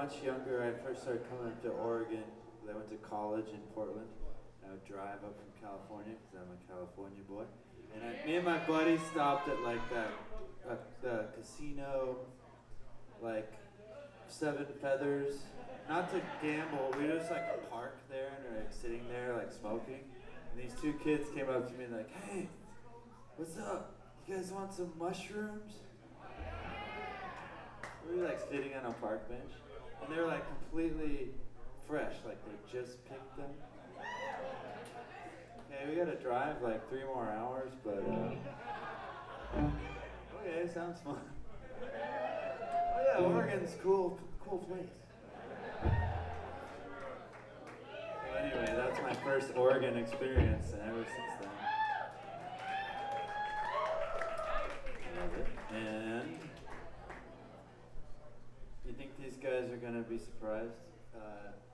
much younger, I first started coming up to Oregon. I went to college in Portland. I would drive up from California because I'm a California boy. And me and my buddy stopped at like the casino, like Seven Feathers. Not to gamble, we were just like a park there and we were like sitting there like smoking. And these two kids came up to me and like, hey, what's up? You guys want some mushrooms? We were like sitting on a park bench. And they were like completely fresh, like they just picked them. Okay, we gotta drive like 3 more hours, but okay, sounds fun. Oh yeah, Oregon's cool place. So anyway, that's my first Oregon experience, and ever since then, I love it. And you think these guys are gonna be surprised?